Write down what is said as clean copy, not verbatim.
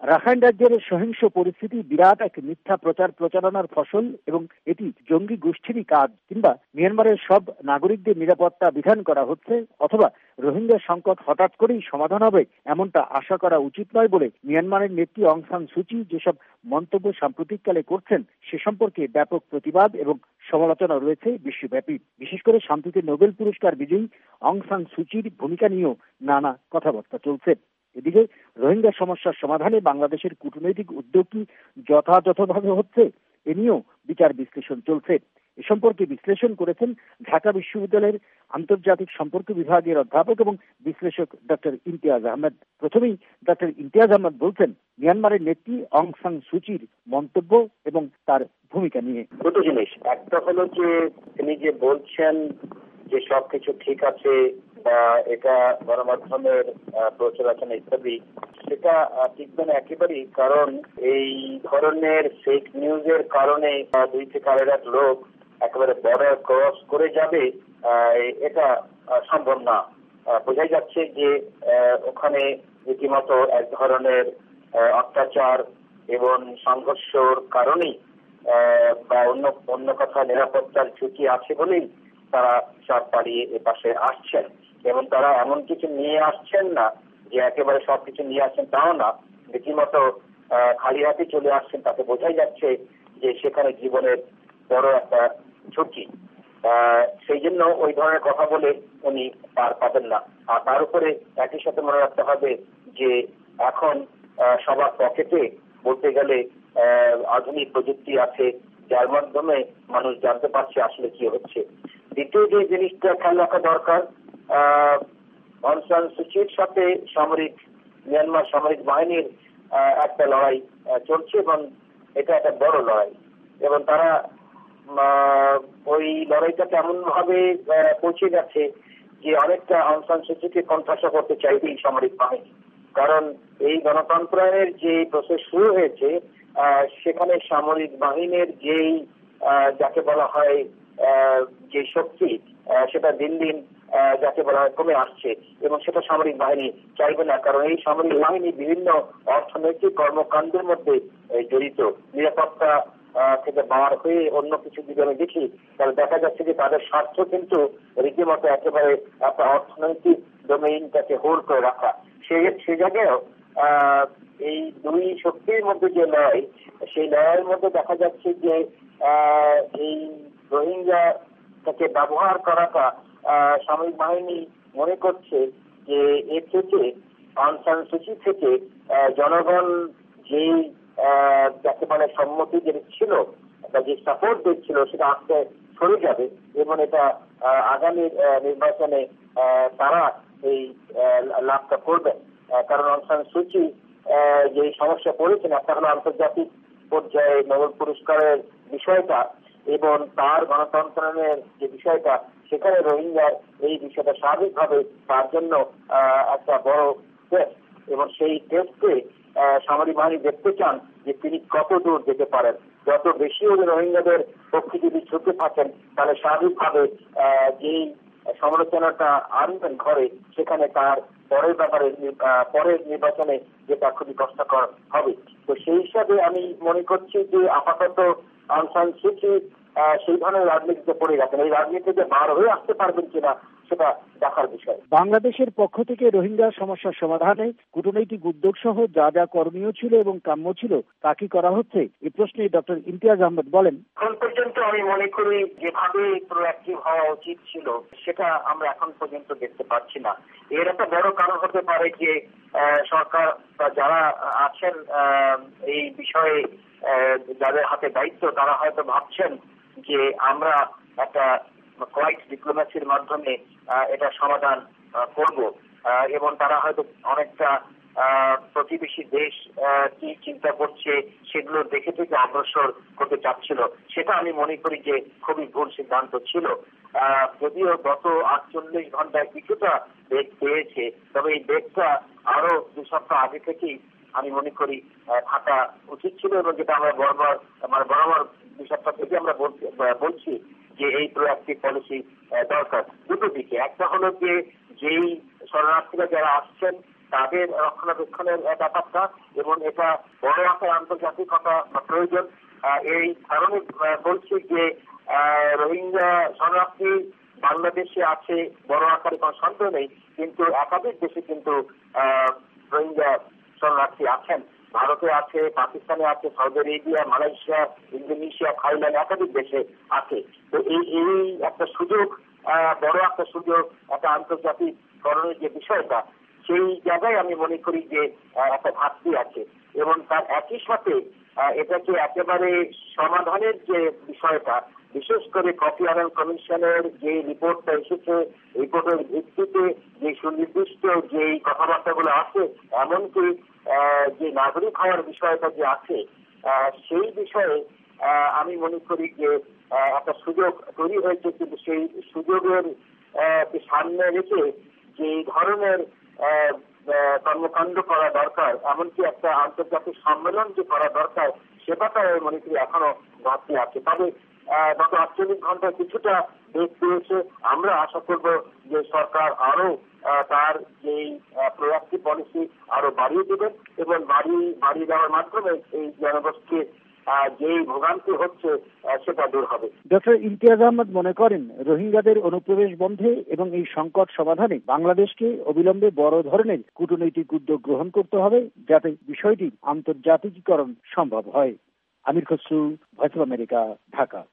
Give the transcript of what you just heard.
Rakhine রাজ্যের সহিংস পরিস্থিতি বিরাট এক মিথ্যা প্রচার প্রচারণার ফসল এবং এটি জঙ্গি গোষ্ঠীরই কাজ, কিংবা মিয়ানমারের সব নাগরিকদের নিরাপত্তা বিধান করা হচ্ছে, অথবা রোহিঙ্গা সংকট হঠাৎ করেই সমাধান হবে এমনটা আশা করা উচিত নয় বলে মিয়ানমারের নেত্রী অং সান সুচি যেসব মন্তব্য সাম্প্রতিককালে করছেন সে সম্পর্কে ব্যাপক প্রতিবাদ এবং সমালোচনা রয়েছে বিশ্বব্যাপী। বিশেষ করে শান্তিতে নোবেল পুরস্কার বিজয়ী অং সান সুচির ভূমিকা নিয়েও নানা কথাবার্তা চলছে। এদিকে রোহিঙ্গা সমস্যার সমাধানে বাংলাদেশের কূটনৈতিক উদ্যোগ কি যথাযথভাবে হচ্ছে এ নিয়েও বিচার বিশ্লেষণ চলছে। এ সম্পর্কে বিশ্লেষণ করেছেন ঢাকা বিশ্ববিদ্যালয়ের আন্তর্জাতিক সম্পর্ক বিভাগের অধ্যাপক এবং বিশ্লেষক ডক্টর ইমতিয়াজ আহমেদ। প্রথমেই ডক্টর ইমতিয়াজ আহমেদ বলছেন মিয়ানমারের নেত্রী অং সান সুচির মন্তব্য এবং তার ভূমিকা নিয়ে। দুটো জিনিস, একটা হলো যে তিনি যে বলছেন যে সবকিছু ঠিক আছে বা এটা গণমাধ্যমের প্রচারণা ইত্যাদি, সেটা টিকবে না একেবারেই। কারণ এই ধরনের ফেক নিউজের কারণে 2 থেকে 2.5 লোক একেবারে বর্ডার ক্রস করে যাবে, এটা সম্ভব না। বোঝাই যাচ্ছে যে ওখানে রীতিমতো এক ধরনের অত্যাচার এবং সংঘর্ষের কারণেই বা অন্য কথা নিরাপত্তার ঝুঁকি আছে বলেই তারা সব পালিয়ে এ পাশে আসছেন। এবং তারা এমন কিছু নিয়ে আসছেন না যে একেবারে সবকিছু নিয়ে আসছেন তাও না, রীতিমতো খালি হাতে চলে আসছেন। তাতে বোঝাই যাচ্ছে যে সেখানে জীবনের বড় একটা ঝুঁকি। সেই জন্য ওই ধরনের কথা বলে উনি পার পাবেন না। আর তার উপরে একই সাথে মনে রাখতে হবে যে এখন সবার পকেটে বলতে গেলে আধুনিক প্রযুক্তি আছে, যার মাধ্যমে মানুষ জানতে পারছে আসলে কি হচ্ছে। দ্বিতীয় যে জিনিসটা খেয়াল রাখা দরকার, অং সান সুচির সাথে মিয়ানমার সামরিক বাহিনীর একটা লড়াই চলছে এবং এটা একটা বড় লড়াই। এবং তারা ওই লড়াইটা কেমন ভাবে পৌঁছে গেছে যে অনেকটা অং সান সুচিকে কণ্ঠাসা করতে চাইবে এই সামরিক বাহিনী। কারণ এই গণতন্ত্রের যে প্রসেস শুরু হয়েছে সেখানে সামরিক বাহিনীর যেই যাকে বলা হয় যে শক্তি, সেটা দিন দিন যাকে বলা হয় কমে আসছে এবং সেটা সামরিক বাহিনী চাইবে না। কারণ এই সামরিক বাহিনী বিভিন্ন অর্থনৈতিক কর্মকাণ্ডের মধ্যে জড়িত। নিরাপত্তা থেকে বার হয়ে অন্য কিছু যদি আমি দেখি তাহলে দেখা যাচ্ছে যে তাদের স্বার্থ কিন্তু রীতিমতো একেবারে একটা অর্থনৈতিক ডোমেইনটাকে হোল্ড করে রাখা। সে জায়গায়ও এই দুই শক্তির মধ্যে যে লড়াই, সেই লড়াইয়ের মধ্যে দেখা যাচ্ছে যে এই রোহিঙ্গাকে ব্যবহার করাটা সামরিক বাহিনী মনে করছে যে এর থেকে অং সান সুচি থেকে জনগণ যেই যাকে বলে সম্মতি যে ছিল বা যে সাপোর্ট দিচ্ছিল সেটা আস্তে সরে যাবে এবং এটা আগামী নির্বাচনে তারা এই লাভটা করবেন। কারণ অং সান সুচি যে সমস্যা পড়েছেন, একটা হলো আন্তর্জাতিক পর্যায়ে নোবেল পুরস্কারের বিষয়টা এবং তার গণতন্ত্রের যে বিষয়টা, সেখানে রোহিঙ্গার এই বিষয়টা স্বাভাবিকভাবে তার জন্য একটা বড় টেস্ট এবং সেই টেস্টে সামরিক বাহিনী দেখতে চান যে তিনি কত দূর যেতে পারেন। যত বেশি রোহিঙ্গাদের পক্ষে যদি ঝুঁকে থাকেন তাহলে স্বাভাবিকভাবে যেই সমালোচনাটা আনবেন ঘরে, সেখানে তার পরের নির্বাচনে যেটা খুবই কষ্টকর হবে। তো সেই হিসাবে আমি মনে করছি যে আপাতত অং সান সুচি সেই ধরনের রাজনীতিতে পড়ে গেছেন। এই রাজনীতিতে বার হয়ে আসতে পারবেন কিনা সেটা দেখার বিষয়। বাংলাদেশের পক্ষ থেকে রোহিঙ্গা সমস্যার সমাধানে কূটনৈতিক উদ্যোগ সহ যা যা করণীয় ছিল এবং কাম্য ছিল তা কি করা হচ্ছে, এই প্রশ্নে ডক্টর ইমতিয়াজ আহমেদ বলেন, এখন পর্যন্ত আমি মনে করি যেভাবে প্রোঅ্যাক্টিভ হওয়া উচিত ছিল সেটা আমরা এখন পর্যন্ত দেখতে পাচ্ছি না। এর একটা বড় কারণ হতে পারে যে সরকার বা যারা আছেন এই বিষয়ে যাদের হাতে দায়িত্ব, তারা হয়তো ভাবছেন যে আমরা একটা কোয়াইট ডিপ্লোম্যাসির মাধ্যমে এটা সমাধান করব এবং তারা হয়তো অনেকটা প্রতিবেশী দেশ কি চিন্তা করছে সেগুলো দেখে থেকে অগ্রসর করতে চাচ্ছিল। সেটা আমি মনে করি যে খুবই ভুল সিদ্ধান্ত ছিল। যদিও গত 48 ঘন্টায় কিছুটা বেগ পেয়েছে, তবে এই বেগটা আরো 2 সপ্তাহ আগে থেকেই আমি মনে করি থাকা উচিত ছিল এবং যেটা আমরা বরাবর 2 সপ্তাহ থেকে আমরা বলছি যে এই প্রোঅ্যাক্টিভ পলিসি দরকার দুটো দিকে। একটা হলো যে যেই শরণার্থীরা যারা আসছেন তাদের রক্ষণাবেক্ষণের ব্যাপারটা, এবং এটা বড় আকারে আন্তর্জাতিকতা প্রয়োজন। এই কারণে বলছি যে রোহিঙ্গা শরণার্থী বাংলাদেশে আছে, বড় আকারে কোনো সন্দেহ নেই, কিন্তু একাধিক দেশে কিন্তু রোহিঙ্গা শরণার্থী আছেন। ভারতে আছে, পাকিস্তানে আছে, Saudi Arabia, Malaysia, Indonesia, Thailand, একাধিক দেশে আছে। তো এই একটা সুযোগ, বড় একটা সুযোগ, একটা আন্তর্জাতিকরণের যে বিষয়টা, সেই জায়গায় আমি মনে করি যে একটা ঘাটতি আছে, এবং তার একই সাথে এটাকে একেবারে সমাধানের যে বিষয়টা, বিশেষ করে কফি আনান কমিশনের যে রিপোর্টটা এসেছে, রিপোর্টের ভিত্তিতে যে সুনির্দিষ্ট যে কথাবার্তাগুলো আছে, এমনকি যে নাগরিক হওয়ার বিষয়টা যে আছে, সেই বিষয়ে আমি মনে করি যে একটা সুযোগ তৈরি হয়েছে, কিন্তু সেই সুযোগের সামনে রেখে যে ধরনের কর্মকাণ্ড করা দরকার, এমনকি একটা আন্তর্জাতিক সম্মেলন যে করা দরকার, সেটাটা মনে করি এখনো ঘাটতি আছে। তবে গত 48 ঘন্টায় কিছুটা বেগ পেয়েছে। আমরা আশা করব যে সরকার আরো তার যেই প্রোঅ্যাক্টিভ পলিসি আরো বাড়িয়ে দেবেন, এবং বাড়িয়ে দেওয়ার মাধ্যমে এই জনগোষ্ঠীর যেই ভোগান্তি হচ্ছে সেটা দূর হবে। ডক্টর ইমতিয়াজ আহমদ মনে করেন, রোহিঙ্গাদের অনুপ্রবেশ বন্ধে এবং এই সংকট সমাধানে বাংলাদেশকে অবিলম্বে বড় ধরনের কূটনৈতিক উদ্যোগ গ্রহণ করতে হবে, যাতে বিষয়টির আন্তর্জাতিকীকরণ সম্ভব হয়। Amir Khasru, voice of America, Dhaka.